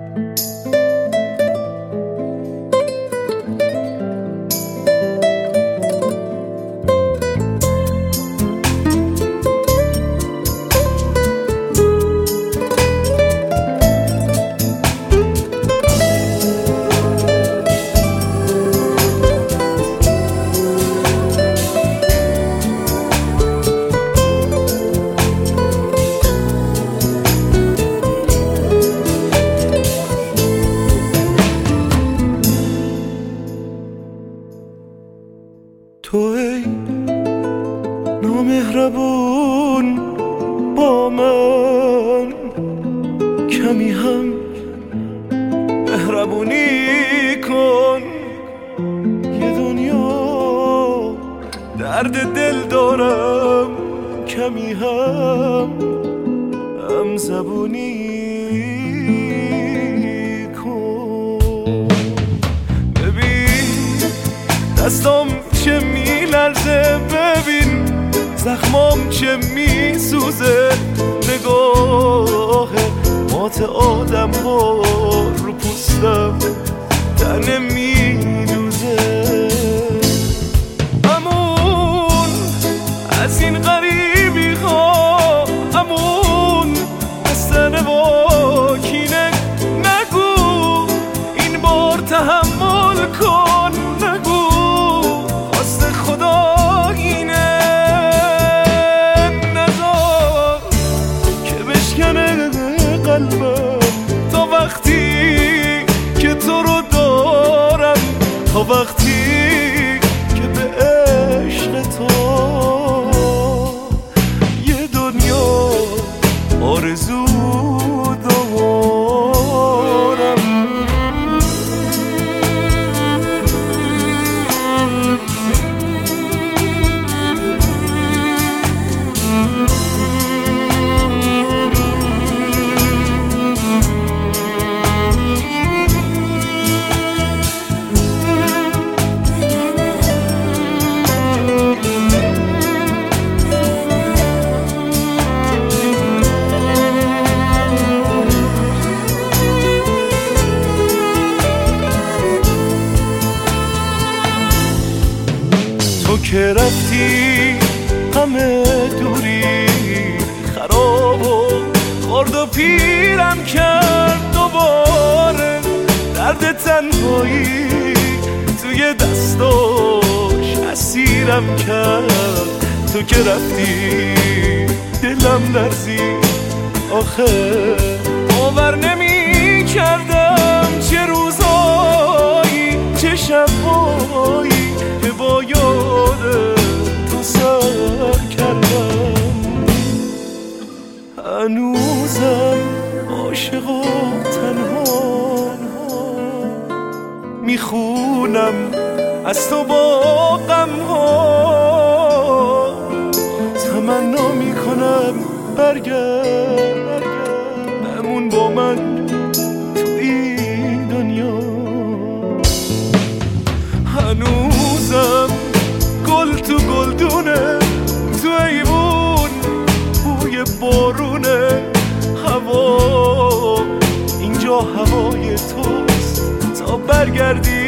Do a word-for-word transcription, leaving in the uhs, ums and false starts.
تو ای نامهربون با من، کمی هم مهربونی کن. یه دنیا درد دل دارم، کمی هم هم زبونی کن. ببین دستام چه میلرزه، ببین زخمام چه میسوزه. نگاه مات آدم ها رو پوستم تنه میدوزه. امون از این غریبی ها، امون بستن با کینه نگو. این بار تحمل کن، نگو خواست خدا اینه. نذار که بشکنه قلبم تا وقتی که تو رو دارم، تا وقتی که به عشق تو یه دنیا آرزو دارم. تو که رفتی همه دوری خراب و خورد و پیرم کرد دوباره. درد تنهایی توی دستاش اسیرم کرد. تو که رفتی دلم لرزید آخه، باور نمی کردم چه روزایی چه شبایی که با یاد تو سر کردم. هنوزم عاشق و تنها میخونم از تو با غم ها. تمنا میکنم برگرد بمون با من تو این دنیا. هنوزم گل تو گلدونه، تو ایوون بوی بارونه. هوا اینجا هوای توست تا برگردی